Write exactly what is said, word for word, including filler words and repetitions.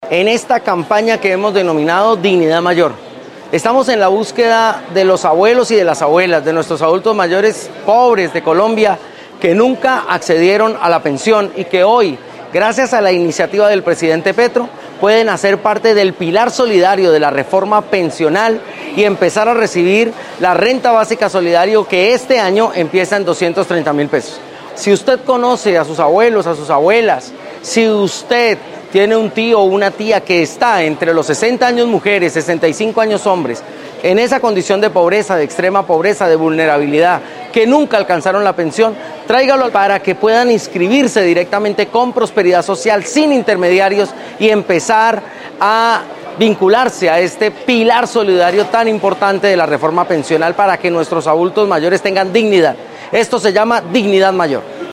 en esta campaña que hemos denominado Dignidad Mayor. Estamos en la búsqueda de los abuelos y de las abuelas, de nuestros adultos mayores pobres de Colombia, que nunca accedieron a la pensión y que hoy, gracias a la iniciativa del presidente Petro, pueden hacer parte del pilar solidario de la reforma pensional y empezar a recibir la renta básica solidario que este año empieza en doscientos treinta mil pesos. Si usted conoce a sus abuelos, a sus abuelas, si usted tiene un tío o una tía que está entre los sesenta años mujeres, sesenta y cinco años hombres, en esa condición de pobreza, de extrema pobreza, de vulnerabilidad, que nunca alcanzaron la pensión, tráigalo para que puedan inscribirse directamente con Prosperidad Social, sin intermediarios, y empezar a vincularse a este pilar solidario tan importante de la reforma pensional para que nuestros adultos mayores tengan dignidad. Esto se llama Dignidad Mayor.